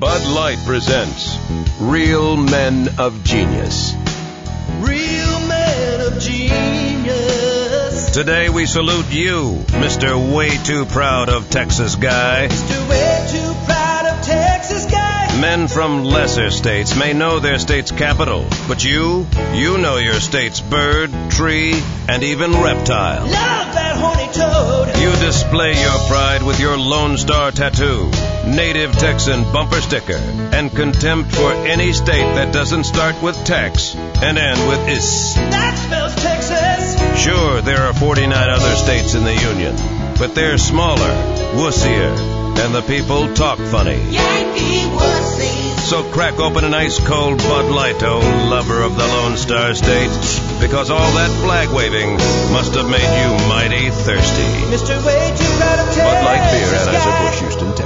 Bud Light presents Real Men of Genius. Real men of genius. Today we salute you, Mr. Way Too Proud of Texas guy. Mr. Way Too Proud of Texas guy. Men from lesser states may know their state's capital, but you know your state's bird, tree, and even reptile. Love that horny toad. You display your pride with your Lone Star tattoo, native Texan bumper sticker, and contempt for any state that doesn't start with Tex and end with is. That spells Texas. Sure, there are 49 other states in the Union, but they're smaller, wussier, and the people talk funny. Yankee wussies. So crack open an ice-cold Bud Light, oh lover of the Lone Star State, because all that flag waving must have made you mighty thirsty. Mr. Way Too Proud of Texas Bud Light Beer, guy. Anheuser-Busch, Houston,